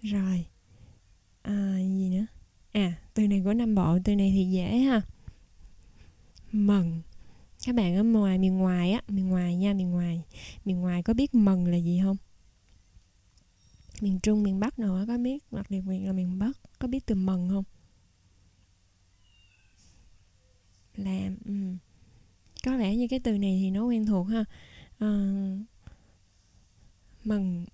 Rồi, gì nữa? Từ này của Nam Bộ, từ này thì dễ ha. Mần. Các bạn ở miền ngoài á, miền ngoài có biết mần là gì không? Miền Trung, miền Bắc nào á có biết, đặc biệt là miền Bắc có biết từ mần không? Làm, có vẻ như cái từ này thì nó quen thuộc ha. Mần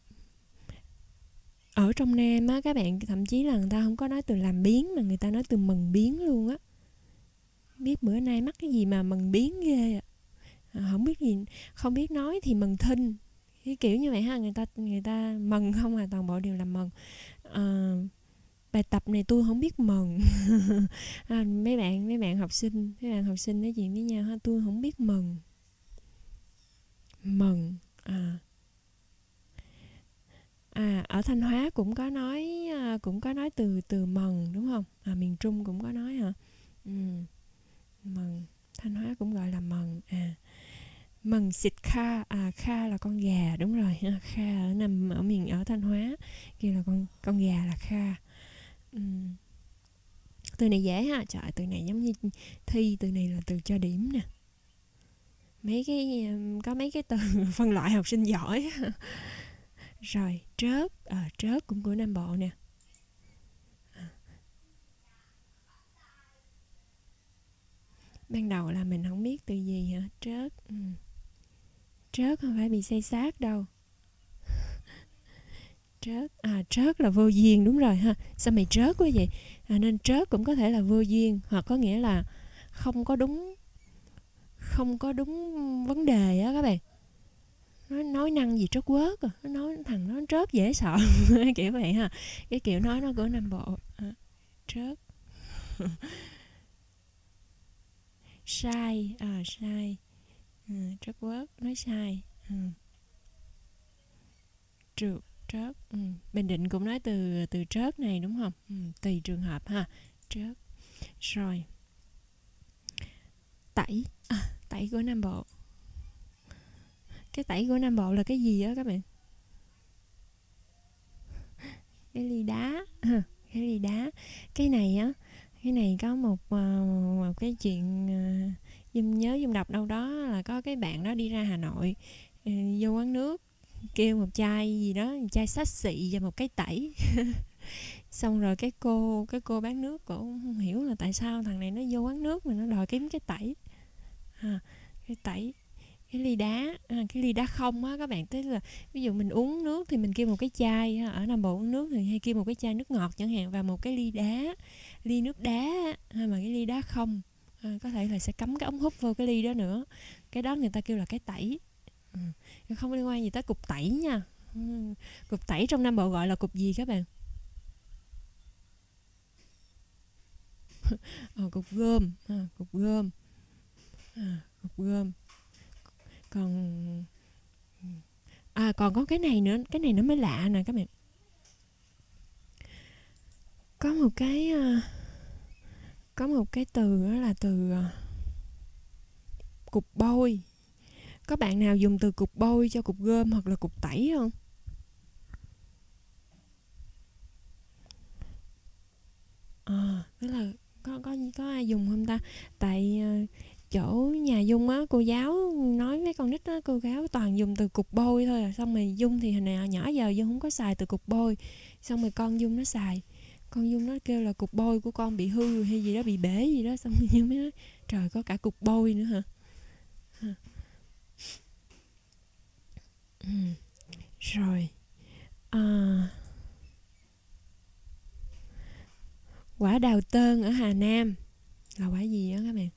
ở trong Nam á, các bạn thậm chí là người ta không có nói từ làm biếng mà người ta nói từ mần biếng luôn á. Biết bữa nay mắc cái gì mà mần biếng ghê không biết gì, không biết nói thì mần thinh, cái kiểu như vậy ha. Người ta mần không toàn bộ đều là mần. Bài tập này tôi không biết mần. Mấy bạn học sinh nói chuyện với nhau ha, tôi không biết mần. Mần. Ở Thanh Hóa cũng có nói từ mần đúng không? Miền Trung cũng có nói hả? Mần. Thanh Hóa cũng gọi là mần. Mần xịt kha. Kha là con gà, đúng rồi. Kha nằm ở Thanh Hóa, kia là con gà là kha. Từ này dễ ha. Trời, từ này giống như thi, từ này là từ cho điểm nè. Có mấy cái từ phân loại học sinh giỏi. Rồi, trớt. Trớt cũng của Nam Bộ nè. Ban đầu là mình không biết từ gì hả? Trớt. Trớt không phải bị xây xát đâu. Trớt là vô duyên, đúng rồi ha. Sao mày trớt quá vậy? Nên trớt cũng có thể là vô duyên, hoặc có nghĩa là không có đúng vấn đề á các bạn. Nói năng gì trớt quớt nói thằng nó trớt dễ sợ. Kiểu vậy ha. Cái kiểu nói nó của Nam Bộ. Trớt. Sai. Sai. Trớt quớt, nói sai. Trượt. Trớt. Bình Định cũng nói từ trớt này đúng không? Tùy trường hợp ha. Trớt. Rồi. Tẩy. Tẩy của Nam Bộ. Cái tẩy của Nam Bộ là cái gì á các bạn? Cái ly đá. Cái ly đá. Cái này có một cái chuyện Dung đọc đâu đó là có cái bạn đó đi ra Hà Nội, vô quán nước kêu một chai gì đó, một chai xách xị và một cái tẩy. Xong rồi cái cô bán nước cổ không hiểu là tại sao thằng này nó vô quán nước mà nó đòi kiếm cái tẩy. Cái tẩy. Cái ly đá. Cái ly đá không á các bạn, tức là ví dụ mình uống nước thì mình kêu một cái chai, ở Nam Bộ uống nước thì hay kêu một cái chai nước ngọt chẳng hạn, và một cái ly đá, ly nước đá, mà cái ly đá không, có thể là sẽ cắm cái ống hút vô cái ly đó nữa. Cái đó người ta kêu là cái tẩy. Không liên quan gì tới cục tẩy nha. Cục tẩy trong Nam Bộ gọi là cục gì các bạn? Cục gom. Cục gom. Cục gom. Còn còn có cái này nữa, cái này nó mới lạ nè các bạn. Có một cái từ đó là từ cục bôi. Có bạn nào dùng từ cục bôi cho cục gom hoặc là cục tẩy không? Tức là có ai dùng không ta? Tại chỗ nhà Dung á, cô giáo nói với con nít á, cô giáo toàn dùng từ cục bôi thôi. Xong rồi Dung thì hồi nào nhỏ giờ Dung không có xài từ cục bôi. Xong rồi con Dung nó xài, con Dung nó kêu là cục bôi của con bị hư hay gì đó, bị bể gì đó. Xong rồi Dung mới nói trời, có cả cục bôi nữa hả? Rồi. Quả đào tơn ở Hà Nam là quả gì á các bạn?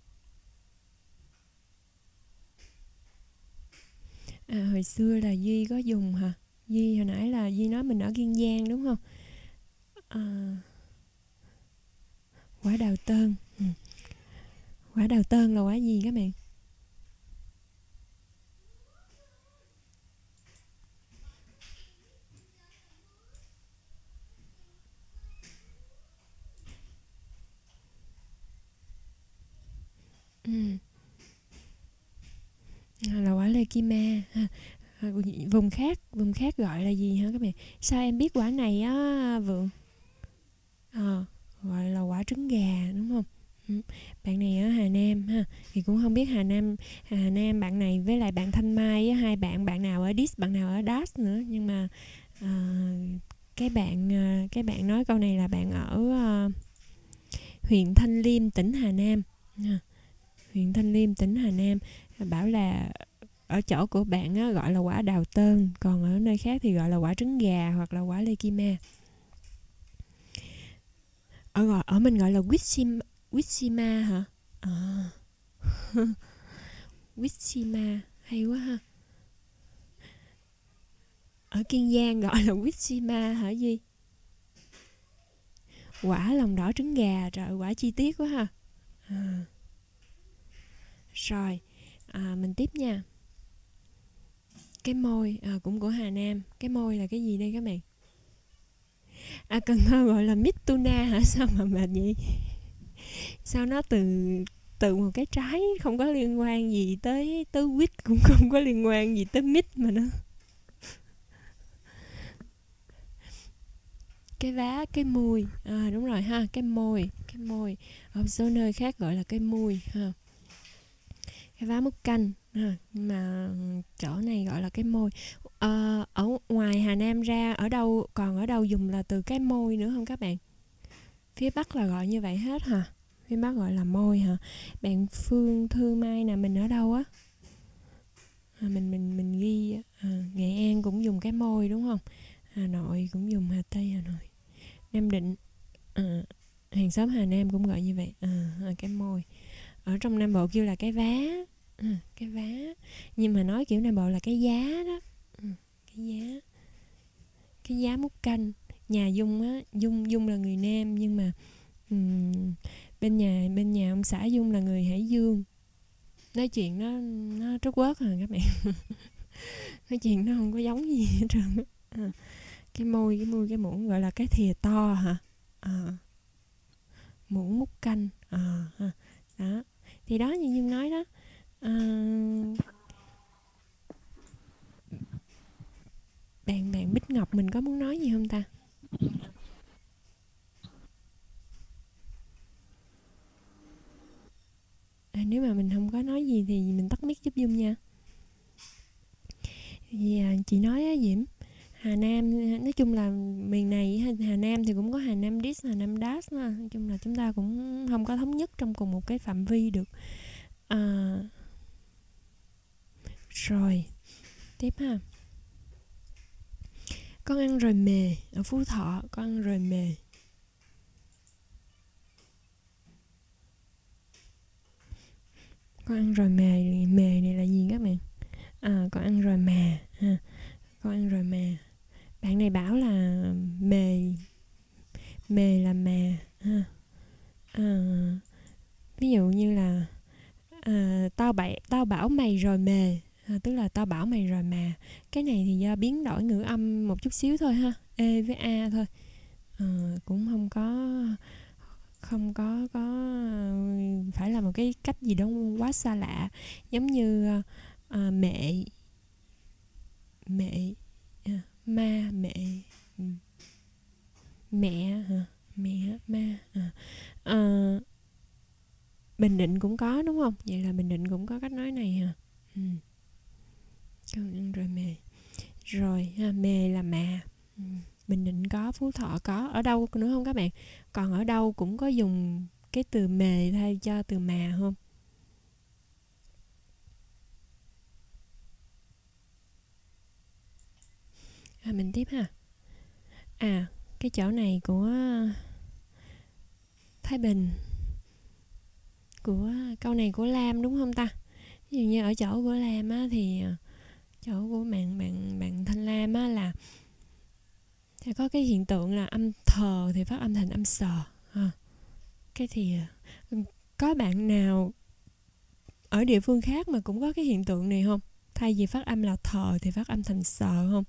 Hồi xưa là Duy có dùng hả? Duy hồi nãy là Duy nói mình ở Kiên Giang đúng không? Quả đào tơn. Quả đào tơn là quả gì các bạn? Là quả lê kim ma. Vùng khác gọi là gì hả các bạn? Sao em biết quả này á Vượng? Gọi là quả trứng gà đúng không? Bạn này ở Hà Nam ha, thì cũng không biết Hà Nam bạn này với lại bạn Thanh Mai á, hai bạn nào ở Dis, bạn nào ở Das nữa, nhưng mà cái bạn nói câu này là bạn ở huyện Thanh Liêm, tỉnh Hà Nam. Huyện Thanh Liêm, tỉnh Hà Nam, bảo là ở chỗ của bạn á, gọi là quả đào tơn, còn ở nơi khác thì gọi là quả trứng gà hoặc là quả lê kim ma. Ở mình gọi là Witsima hả? Witsima hay quá ha. Ở Kiên Giang gọi là Witsima hả Duy? Quả lòng đỏ trứng gà, trời, quả chi tiết quá ha. Rồi, mình tiếp nha. Cái môi cũng của Hà Nam. Cái môi là cái gì đây các bạn? Cần Thơ gọi là mít tuna hả? Sao mà mệt vậy? Sao nó từ một cái trái không có liên quan gì tới quýt, cũng không có liên quan gì tới mít mà nó. Cái vá, cái mùi. Đúng rồi ha, cái môi. Ở số nơi khác gọi là cái mùi ha. Cái vá múc canh ha, mà chỗ này gọi là cái môi. Ở ngoài Hà Nam ra ở đâu dùng là từ cái môi nữa không các bạn? Phía Bắc là gọi như vậy hết hả? Phía Bắc gọi là môi hả? Bạn Phương Thư Mai nè, mình ở đâu á? Mình ghi Nghệ An cũng dùng cái môi đúng không? Hà Nội cũng dùng, Hà Tây Hà Nội, Nam Định, hàng xóm Hà Nam cũng gọi như vậy, cái môi. Ở trong Nam Bộ kêu là cái vá, cái vá, nhưng mà nói kiểu Nam Bộ là cái giá đó, cái giá múc canh. Nhà Dung á, Dung là người Nam, nhưng mà bên nhà ông xã Dung là người Hải Dương. Nói chuyện nó trút quớt hả các bạn? Nói chuyện nó không có giống gì hết trơn. Cái môi, cái muỗng gọi là cái thìa to hả? Muỗng múc canh. Đó. Thì đó, như Dung nói đó. Bạn Bích Ngọc mình có muốn nói gì không ta? Nếu mà mình không có nói gì thì mình tắt mic giúp Dung nha. Thì chị nói á Diễm, Hà Nam nói chung là miền này, Hà Nam thì cũng có Hà Nam Dis, Hà Nam Das. Nói chung là chúng ta cũng không có thống nhất trong cùng một cái phạm vi được. Rồi tiếp ha. Con ăn rồi mề. Ở Phú Thọ con ăn rồi mề. Con ăn rồi mề. Mề này là gì các bạn? Con ăn rồi mà ha. Con ăn rồi mà. Bạn này bảo là mề là mà ha. Ví dụ như là tao bảo mày rồi mề, tức là tao bảo mày rồi mà. Cái này thì do biến đổi ngữ âm một chút xíu thôi ha, e với a thôi. Cũng không có phải là một cái cách gì đó quá xa lạ. Giống như mẹ ma, mẹ, mẹ hả? Mẹ ma. Bình Định cũng có đúng không? Vậy là Bình Định cũng có cách nói này hả? Con ăn rồi mề. Rồi ha, mề là mà. Bình Định có, Phú Thọ có. Ở đâu nữa không các bạn? Còn ở đâu cũng có dùng cái từ mề thay cho từ mà không? Mình tiếp ha. Cái chỗ này của Thái Bình, của câu này của Lam đúng không ta? Ví dụ như ở chỗ của Lam á, thì chỗ của bạn Thanh Lam á, là sẽ có cái hiện tượng là âm thờ thì phát âm thành âm sờ ha. Cái thì có bạn nào ở địa phương khác mà cũng có cái hiện tượng này không? Thay vì phát âm là thờ thì phát âm thành sờ không?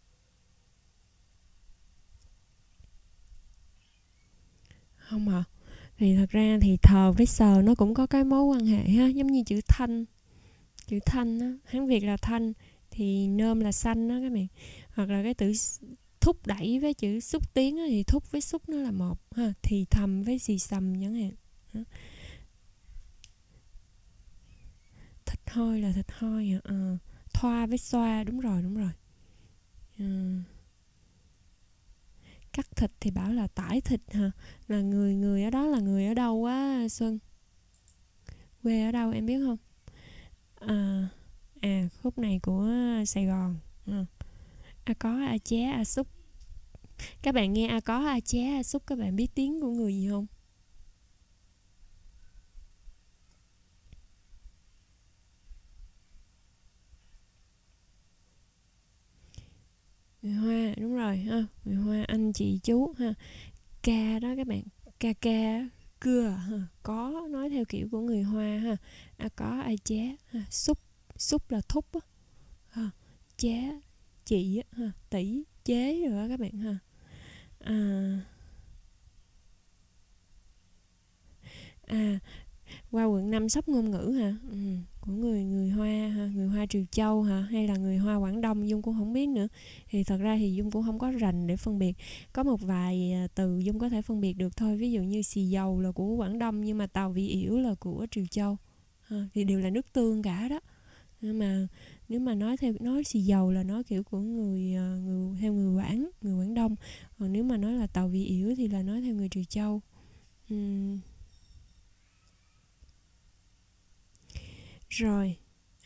Không hả? Thì thật ra thì thờ với sờ nó cũng có cái mối quan hệ ha, giống như chữ thanh á, Hán Việt là thanh thì nôm là xanh đó các bạn. Hoặc là cái từ thúc đẩy với chữ xúc tiến á, thì thúc với xúc nó là một ha, thì thầm với xì xầm chẳng hạn. Thịt hôi là thịt hôi hả? Thoa với xoa, đúng rồi. Cắt thịt thì bảo là tải thịt hả? Là người ở đó là người ở đâu á Xuân? Quê ở đâu em biết không? Khúc này của Sài Gòn. A có, a ché, a xúc. Các bạn nghe a có, a ché, a xúc, các bạn biết tiếng của người gì không? Người Hoa, đúng rồi ha. Người Hoa, anh chị chú ha. Ca đó các bạn, ca cưa ha. Có nói theo kiểu của người Hoa ha. A có, a ché ha. Xúc là thúc á ha. Ché, chị á ha. Tỷ, chế rồi đó các bạn ha. Qua quận 5 sốc ngôn ngữ hả? Của người Hoa ha, người Hoa Triều Châu hả, hay là người Hoa Quảng Đông Dung cũng không biết nữa. Thì thật ra thì Dung cũng không có rành để phân biệt. Có một vài từ Dung có thể phân biệt được thôi, ví dụ như xì dầu là của Quảng Đông nhưng mà tàu vị yểu là của Triều Châu. Thì đều là nước tương cả đó. Nhưng mà nếu mà nói xì dầu là nói kiểu của theo người Quảng Đông. Còn nếu mà nói là tàu vị yểu thì là nói theo người Triều Châu. Rồi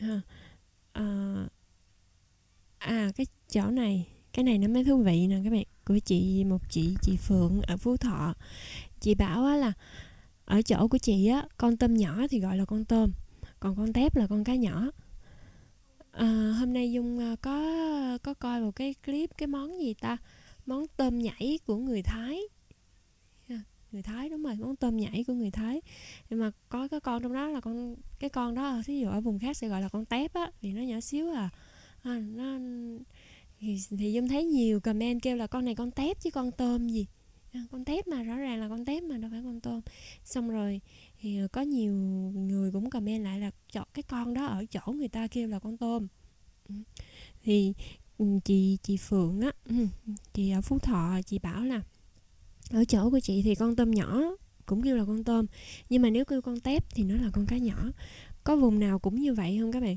cái chỗ này, cái này nó mới thú vị nè các bạn, của chị Phượng ở Phú Thọ. Chị bảo á là ở chỗ của chị á, con tôm nhỏ thì gọi là con tôm, còn con tép là con cá nhỏ. Hôm nay Dung có coi một cái clip, cái món gì ta, món tôm nhảy của người Thái. Người Thái, đúng rồi, món tôm nhảy của người Thái. Nhưng mà có cái con trong đó là cái con đó thí dụ ở vùng khác sẽ gọi là con tép á, vì nó nhỏ xíu nó thì Dung thấy nhiều comment kêu là con này con tép chứ con tôm gì. Con tép mà, rõ ràng là con tép mà, đâu phải con tôm. Xong rồi thì có nhiều người cũng comment lại là cái con đó ở chỗ người ta kêu là con tôm. Thì chị Phượng á, chị ở Phú Thọ, chị bảo là ở chỗ của chị thì con tôm nhỏ cũng kêu là con tôm, nhưng mà nếu kêu con tép thì nó là con cá nhỏ. Có vùng nào cũng như vậy không các bạn?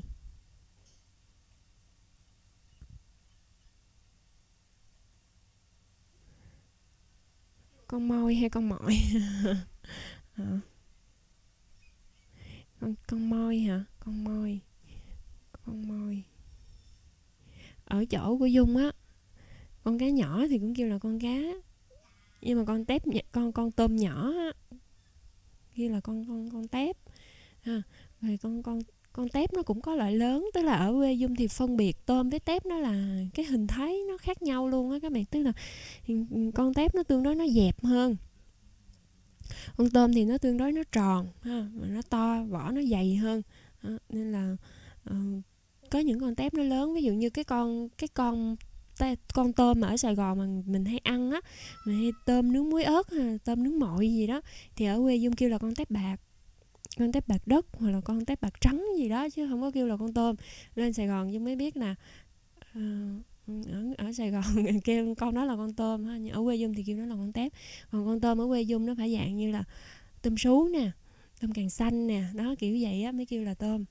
Con môi hay con mọi? Con môi hả? Con môi. Ở chỗ của Dung á, con cá nhỏ thì cũng kêu là con cá, nhưng mà con tép, con tôm nhỏ á kêu là con tép. Rồi con tép nó cũng có loại lớn, tức là ở quê Dung thì phân biệt tôm với tép nó là cái hình thái nó khác nhau luôn á các bạn. Tức là con tép nó tương đối nó dẹp hơn, con tôm thì nó tương đối nó tròn ha, mà nó to, vỏ nó dày hơn. Nên là có những con tép nó lớn, ví dụ như cái con tôm mà ở Sài Gòn mà mình hay ăn á, mình hay tôm nướng muối ớt hay tôm nướng mội gì đó, thì ở quê Dung kêu là con tép bạc, con tép bạc đất, hoặc là con tép bạc trắng gì đó, chứ không có kêu là con tôm. Lên Sài Gòn Dung mới biết là ở Sài Gòn kêu con đó là con tôm ha, nhưng ở quê Dung thì kêu nó là con tép. Còn con tôm ở quê Dung nó phải dạng như là tôm sú nè, tôm càng xanh nè, đó kiểu vậy á mới kêu là tôm.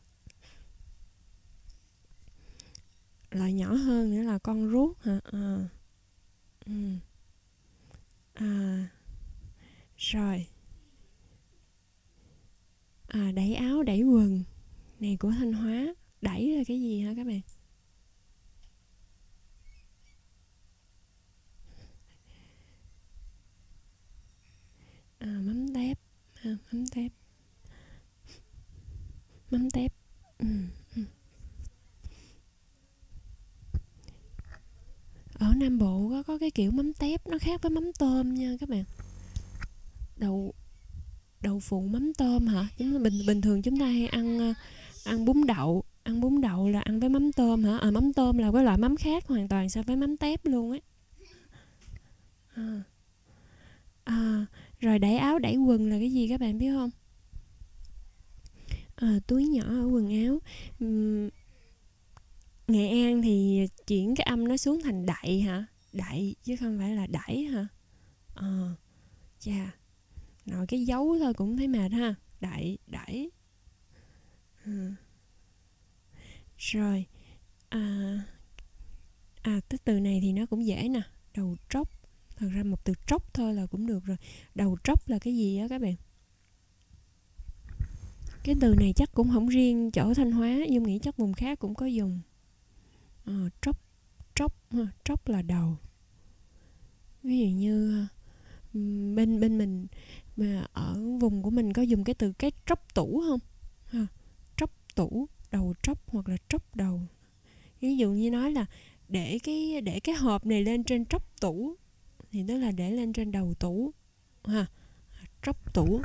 Loại nhỏ hơn nữa là con ruốc hả? Rồi đẩy áo, đẩy quần này của Thanh Hóa. Đẩy là cái gì hả các bạn? Mắm tép, mắm tép. Ở Nam Bộ có cái kiểu mắm tép nó khác với mắm tôm nha các bạn. Đậu phụ mắm tôm hả? Bình thường chúng ta hay ăn bún đậu là ăn với mắm tôm hả? Mắm tôm là cái loại mắm khác hoàn toàn so với mắm tép luôn ấy. Rồi đẩy áo đẩy quần là cái gì các bạn biết không? Túi nhỏ ở quần áo. Nghệ An thì chuyển cái âm nó xuống thành đậy hả? Đậy chứ không phải là đẩy hả? Chà, nội cái dấu thôi cũng thấy mệt ha. Đậy, đẩy. Rồi cái từ này thì nó cũng dễ nè. Đầu tróc. Thật ra một từ tróc thôi là cũng được rồi. Đầu tróc là cái gì á các bạn? Cái từ này chắc cũng không riêng chỗ Thanh Hóa, Dung nghĩ chắc vùng khác cũng có dùng. Tróc, tróc là đầu. Ví dụ như bên mình mà ở vùng của mình có dùng cái từ cái tróc tủ không? Tróc tủ, đầu tróc hoặc là tróc đầu. Ví dụ như nói là để cái hộp này lên trên tróc tủ thì tức là để lên trên đầu tủ ha. Tróc tủ.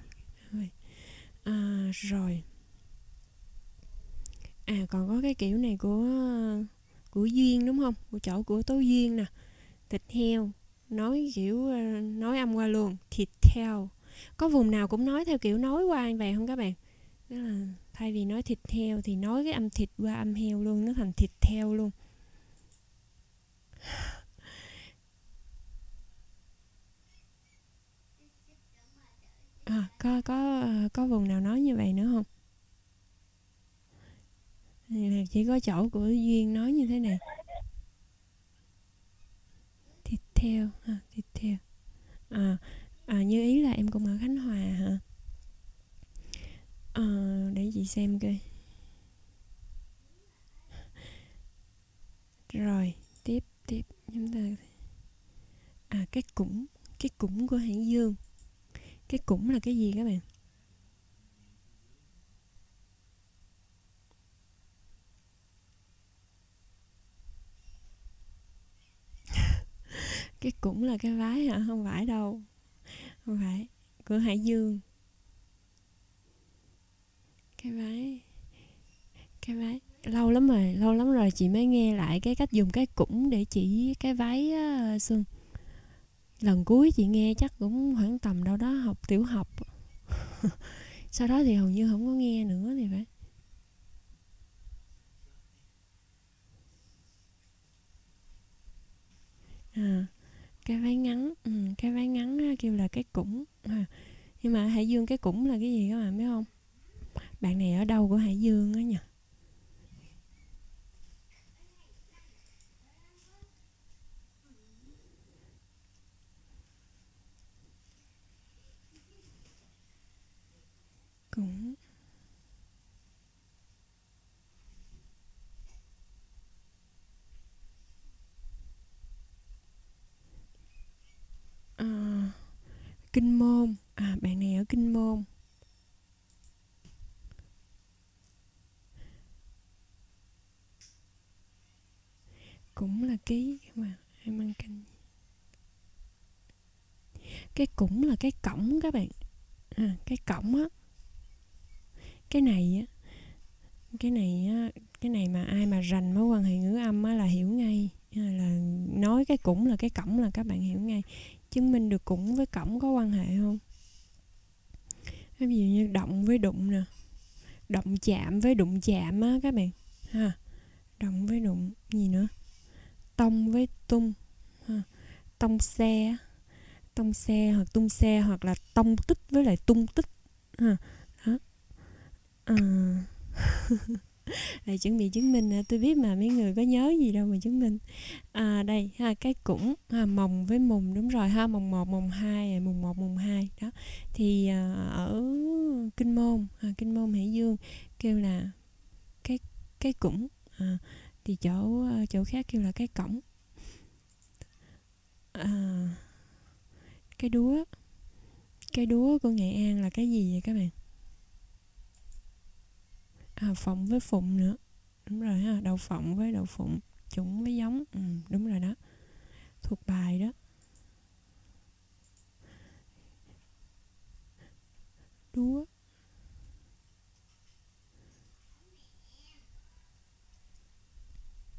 Rồi. Còn có cái kiểu này của Duyên đúng không? Của chỗ của Tố Duyên nè. Thịt heo, nói kiểu nói âm qua luôn, thịt heo. Có vùng nào cũng nói theo kiểu nói qua như vậy không các bạn? Tức là thay vì nói thịt heo thì nói cái âm thịt qua âm heo luôn, nó thành thịt heo luôn. Có vùng nào nói như vậy nữa không? Là chỉ có chỗ của Duyên nói như thế này. Thịt heo ha, thịt heo. Như ý là em cũng ở Khánh Hòa hả? Để chị xem coi. Rồi, tiếp chúng ta. Cái cũng của Hải Dương. Cái cũng là cái gì các bạn? Cái cũng là cái váy hả? Không phải đâu. Không phải. Của Hải Dương. Cái váy. Lâu lắm rồi chị mới nghe lại cái cách dùng cái cũng để chỉ cái váy á, Xuân. Lần cuối chị nghe chắc cũng khoảng tầm đâu đó học tiểu học. Sau đó thì hầu như không có nghe nữa thì phải. Cái váy ngắn. Cái váy ngắn kêu là cái cũng. Nhưng mà Hải Dương cái cũng là cái gì các bạn biết không? Bạn này ở đâu của Hải Dương á nhỉ? Cũng Kinh Môn. Bạn này ở Kinh Môn. Cũng là ký mà em ăn canh. Cái cũng là cái cổng các bạn. Cái cổng á. Cái này á. Cái này mà ai mà rành mối quan hệ ngữ âm á là hiểu ngay. Là nói cái cũng là cái cổng là các bạn hiểu ngay. Chứng minh được cũng với cổng có quan hệ không? Ví dụ như động với đụng nè. Động chạm với đụng chạm á các bạn. Động với đụng. Gì nữa? Tông với tung. Tông xe hoặc tung xe hoặc là tông tích với lại tung tích. Đó. Để chuẩn bị chứng minh. Tôi biết mà mấy người có nhớ gì đâu mà chứng minh. Đây cái cũng mồng với mùng, đúng rồi ha. Mồng 1, mồng 2, mùng 1, mùng 2 đó. Thì ở Kinh Môn, Kinh Môn Hải Dương kêu là cái cũng. Thì chỗ khác kêu là cái cổng. Cái đúa của Nghệ An là cái gì vậy các bạn? Phộng với phụng nữa, đúng rồi ha. Đậu phộng với đậu phụng, chủng với giống. Đúng rồi đó, thuộc bài đó.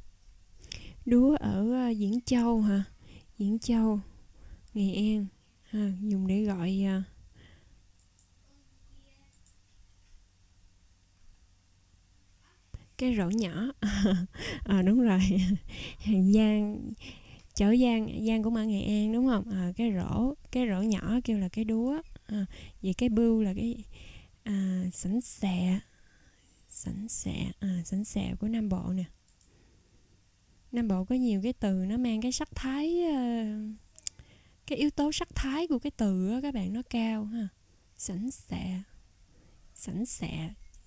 Đúa ở Diễn Châu hả? Diễn Châu, Nghệ An. dùng để gọi cái rổ nhỏ. Đúng rồi. Giang, chở Giang cũng ở Nghệ An đúng không? Cái rổ nhỏ kêu là cái đúa. Vậy cái bưu là cái sảnh xẹ. Sảnh xẹ của Nam Bộ nè. Nam Bộ có nhiều cái từ nó mang cái sắc thái, cái yếu tố sắc thái của cái từ đó, các bạn, nó cao ha. Sảnh xẹ,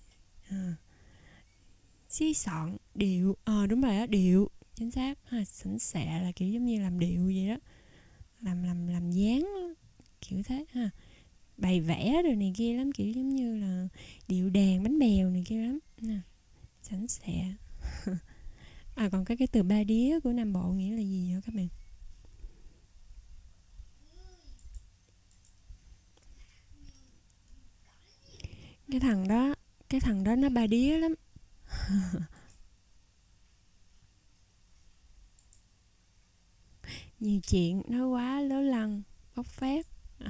xí xọn, điệu. Đúng rồi đó, điệu, chính xác ha. Sảnh xẹ là kiểu giống như làm điệu vậy đó, làm dáng kiểu thế ha. Bày vẽ rồi này kia lắm, kiểu giống như là điệu đàn bánh bèo này kia lắm nè. Sảnh xẹ. Còn cái từ ba đía của Nam Bộ nghĩa là gì hả các bạn? Cái thằng đó nó ba đía lắm. Nhiều chuyện, nói quá, lố lăng, bốc phét.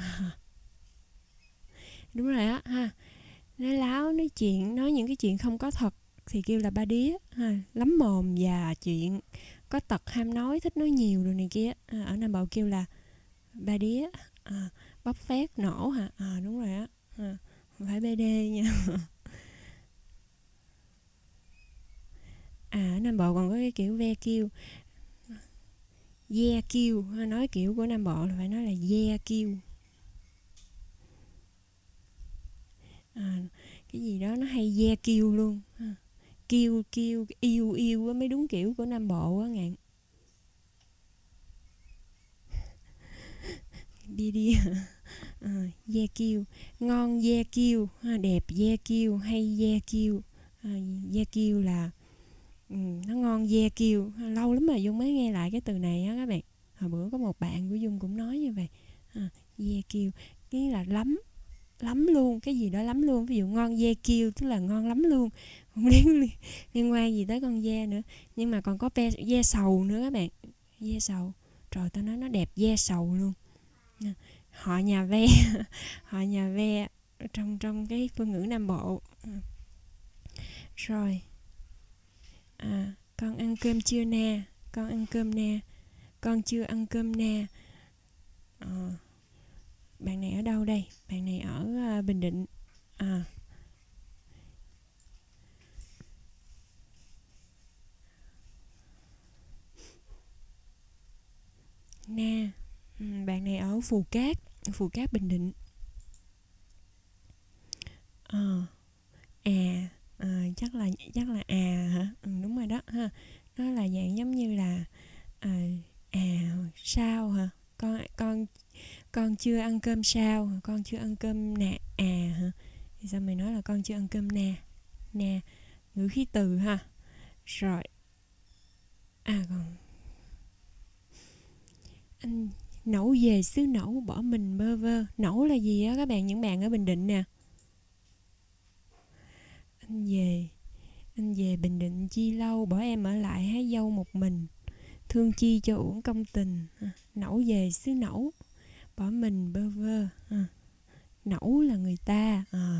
Đúng rồi á ha. Nói láo, nói chuyện, nói những cái chuyện không có thật thì kêu là ba đía ha. Lắm mồm và chuyện, có tật ham nói, thích nói nhiều rồi này kia. Ở Nam Bộ kêu là ba đía. Bốc phét, nổ hả? Đúng rồi á. Không phải BD nha. Ở Nam Bộ còn có cái kiểu ve kêu, yeah kêu. Nói kiểu của Nam Bộ là phải nói là yeah kêu. Cái gì đó nó hay yeah kêu luôn. Kêu yêu mới đúng kiểu của Nam Bộ á ngạn. BD. Yeah kêu, ngon yeah kêu, đẹp yeah kêu, hay yeah kêu. Yeah kêu là nó ngon yeah kêu. Lâu lắm mà Dung mới nghe lại cái từ này á các bạn. Hồi bữa có một bạn của Dung cũng nói như vậy. Yeah kêu nghĩa là lắm luôn, cái gì đó lắm luôn. Ví dụ ngon yeah kêu tức là ngon lắm luôn, không liên quan gì tới con yeah nữa. Nhưng mà còn có yeah sầu nữa các bạn. Yeah sầu, trời, tao nói nó đẹp yeah sầu luôn. Họ nhà ve. Họ nhà ve trong cái phương ngữ Nam Bộ. Rồi, con ăn cơm chưa na, con ăn cơm na, con chưa ăn cơm na. Bạn này ở đâu đây? Bạn này ở Bình Định. Na. Bạn này ở Phù Cát Bình Định. Chắc là hả? Đúng rồi đó ha. Nó là dạng giống như là sao hả? Con chưa ăn cơm sao? Con chưa ăn cơm nè hả? Thì sao mày nói là con chưa ăn cơm nè, ngữ khí từ ha. Rồi. Còn anh nẫu về xứ nẫu bỏ mình bơ vơ. Nẫu là gì á các bạn, những bạn ở Bình Định nè. Anh về Bình Định chi lâu, bỏ em ở lại hái dâu một mình, thương chi cho uổng công tình. Nẫu về xứ nẫu, bỏ mình bơ vơ. Nẫu là người ta.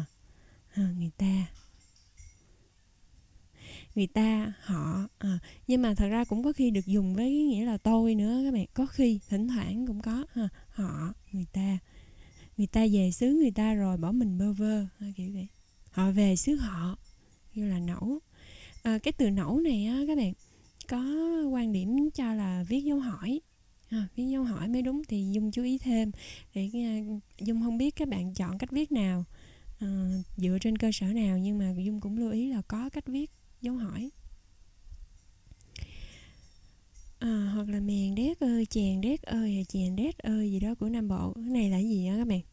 Người ta, họ. Nhưng mà thật ra cũng có khi được dùng với cái nghĩa là tôi nữa các bạn. Có khi, thỉnh thoảng cũng có. Họ, người ta. Người ta về xứ người ta rồi bỏ mình bơ vơ, kiểu vậy. Họ về xứ họ, như là nẫu. Cái từ nẫu này á các bạn, có quan điểm cho là viết dấu hỏi. Viết dấu hỏi mới đúng, thì Dung chú ý thêm. Để Dung không biết các bạn chọn cách viết nào, dựa trên cơ sở nào, nhưng mà Dung cũng lưu ý là có cách viết dấu hỏi. Hoặc là mèn đét ơi, chèn đét ơi, hay chèn đét ơi gì đó của Nam Bộ. Cái này là gì á các bạn?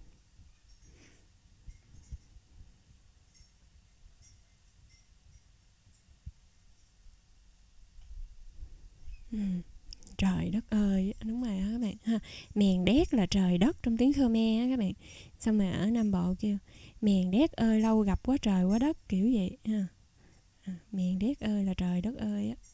Trời đất ơi, đúng rồi đó các bạn ha. Mèn đét là trời đất trong tiếng Khmer á các bạn. Xong rồi ở Nam Bộ kêu mèn đét ơi, lâu gặp quá trời quá đất, kiểu vậy ha. Mèn đét ơi là trời đất ơi á.